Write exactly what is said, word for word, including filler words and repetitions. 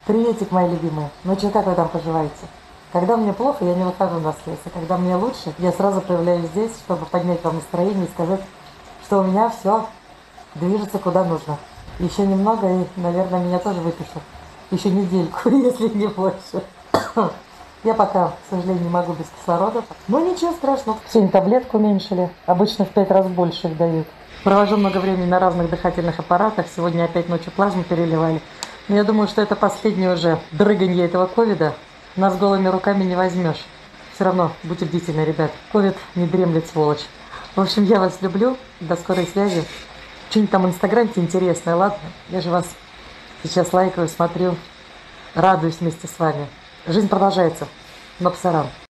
Приветик, мои любимые. Ну что, как вы там поживаете? Когда мне плохо, я не выхожу на связь. А когда мне лучше, я сразу появляюсь здесь, чтобы поднять вам настроение и сказать, что у меня все движется куда нужно. Еще немного, и, наверное, меня тоже выпишут. Еще недельку, если не больше. Я пока, к сожалению, не могу без кислорода. Но ничего страшного. Сегодня таблетку уменьшили. Обычно в пять раз больше их дают. Провожу много времени на разных дыхательных аппаратах. Сегодня опять ночью плазму переливали. Но я думаю, что это последнее уже дрыганье этого ковида. Нас голыми руками не возьмешь. Все равно будьте бдительны, ребят. Ковид не дремлет, сволочь. В общем, я вас люблю. До скорой связи. Что-нибудь там в инстаграме интересное, ладно? Я же вас сейчас лайкаю, смотрю. Радуюсь вместе с вами. Жизнь продолжается. Но псарам.